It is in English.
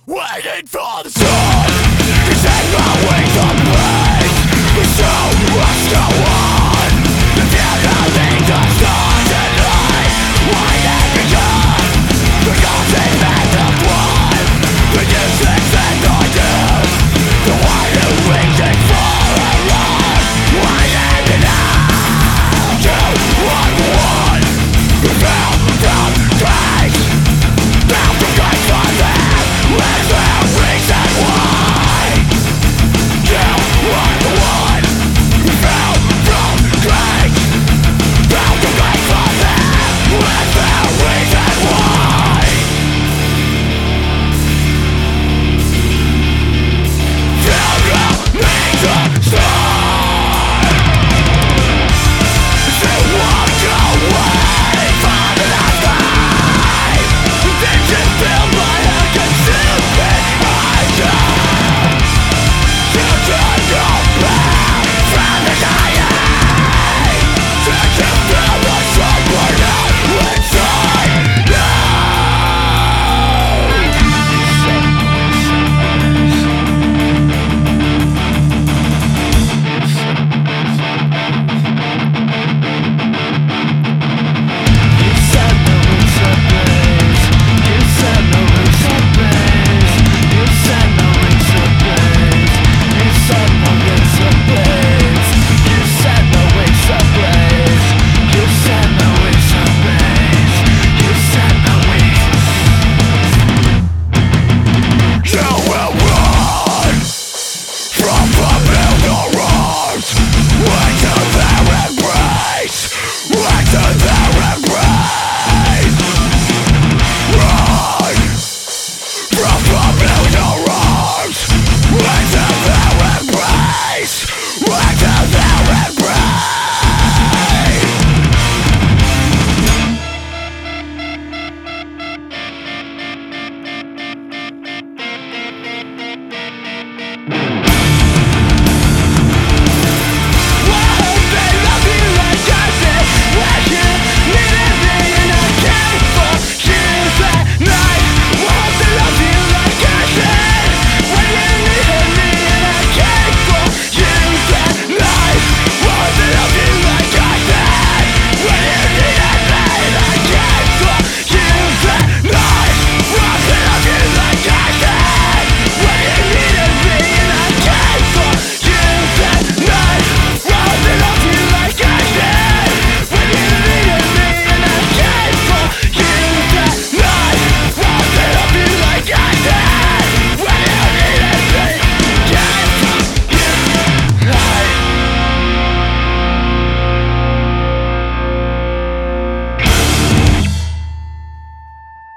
Waiting for the sun to take my wings on place. The show must go on. The funeral does start tonight. Why did we come? Because they made the blood. The useless and ideas. The one who waiting for a run. Why did we now? Two, one. The fell from grace. Fell from grace for them. Where's the reason why? You are the one who fell from grace. Fell from grace for them. Where's the reason why? Funeral means a start. She walked away from the last time. Did you feel my consuming idea? To turn your back from the dying. Did you feel the suffering inside you? You